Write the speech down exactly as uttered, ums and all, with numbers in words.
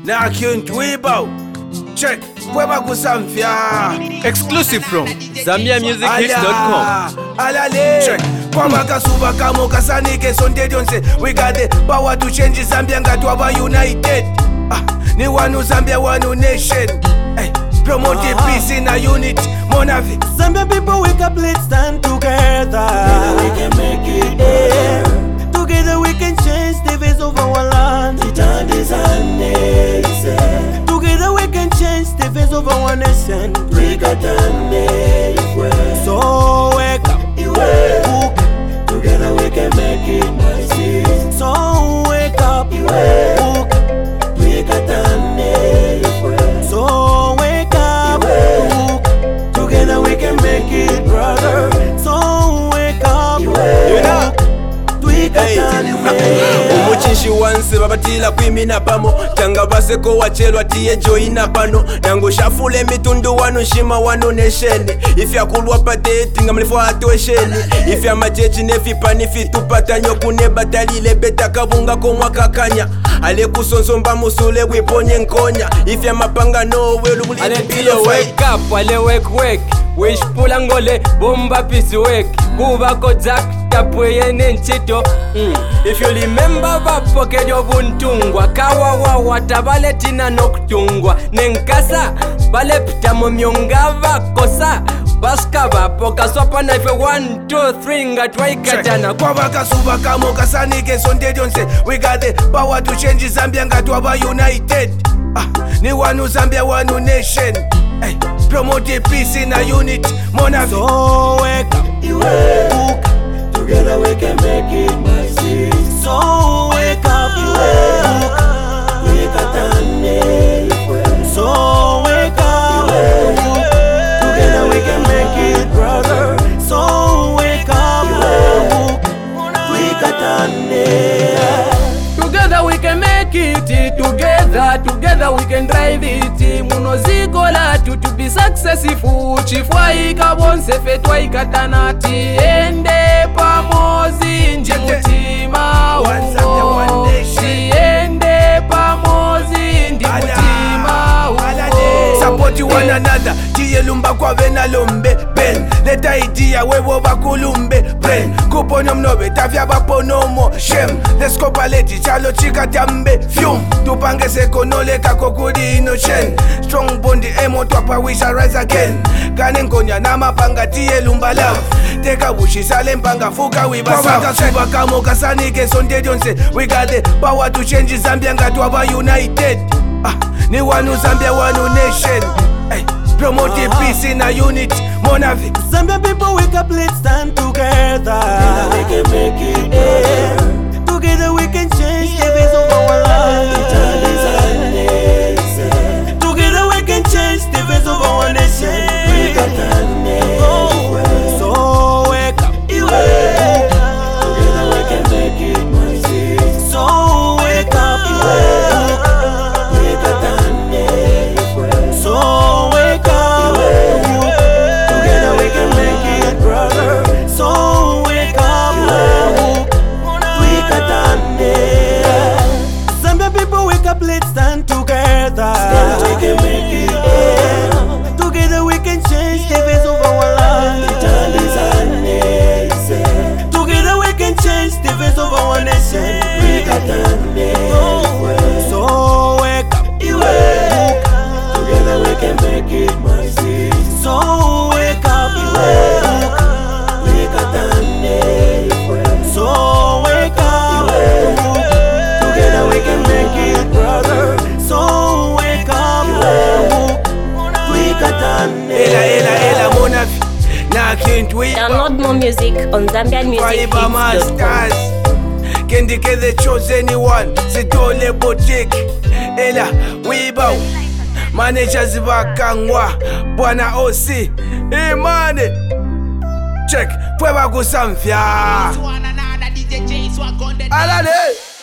na kyunt wibow. Check, Pweba Kusamfia. Exclusive from Zambia Music Hits dot com. Alale. Check. Kwamba kasuba kamo kasanike sonde donse. We got the power to change Zambia ngatwaba united. Ah, ni wanu Zambia wanu nation. Hey, promote the peace in a unit. Monavi. Zambia people wake up, let's stand together. Together we can make it better. Together we can change the face of our land. Together we can change the face of our nation. So wake up, Wake. Together we can make it nice. so wake up, Wake. so wake up, Together we can make it, brother. so wake up, You know? twikatane. Umuchinshi wanse babatila kwimina pamo Tanga baseko wachelwa tiye joina pano Nango shafule mitundu wanu nshima wanu nesheni Ifi ya kulwa pate tinga mlifu atuesheni Ifi ya majeji nefipa nifitu patanyo kune batalile beta kabunga komwa kakanya Ale kusonsomba musule wiponye nkonya Ifi ya mapanga no welu muli Ale tilo wake up, ale wake wake Wish pula ngole, bomba pisi wake Kuba kozak, tapweye nenchito mm. If you remember vapo kejo vuntungwa Kawa wawa tabale tina noktungwa Nenkasa, bale pita momyonga vakosa Baska vapo kaswapa na ife one, two, three ngatwa ikatana Kwamba kasuba kamo kasanike sonde donse. We got the power to change Zambia ngatwaba united. Ah, ni wanu Zambia wanu nation. Hey, promote the peace in a unit. Monavi. So wake up, Wake. Together we can make it nice. so wake up, so wake up, Together we can make it, brother. so wake up, Together we can make it, together, together we can drive it Munoziko latu to be successful Chifwa ikabonse fetwa ikatanati Ende pamozi njimutima uo Ende pamozi njimutima uo Support you one another. Tiye lumba kwa vena lombe Ben leta idea wewo bakulumbe brain Kuponyo mnobe tafya baponomo Shem let's go paleti chalo chika tambe Fume tupange seko nole kako kudi inochen Strong bondi emo twapa we shall rise again Kane nkonya na mapanga tiye lumba love Teka bushi sale mpanga fuka wibasa Kwamba kasuba kamo kasanike sonde donse. We got the power to change Zambia ngatwaba united. Ah, ni wanu Zambia wanu nation. Hey, promote the peace in a unit. Monavi. Zambia people wake up, let's stand together. Together we can make it better. Together we can change the face of our land. Together we can change the face of our nation. So wake up, Together we can make it nice. so wake up, so wake up, Together we can make it, brother. so wake up. Zambia people wake up, let's stand together. Together we can make it better. Together we can change the face of our land. Together we can change the face of our nation. So wake up, Together we can make it nice. so wake up, so wake up, Together we can make it, brother. so wake up. Ela ela ela Monavi. Na can't wait. Download more music on Zambian Music Hits Fiber dot com. Masters. Kendi ke the chosen one. Sitole boutique. Ela wibow. Managers bakangwa. Bwana O C. Hey man. Check. Pweba Kusamfia. Alale.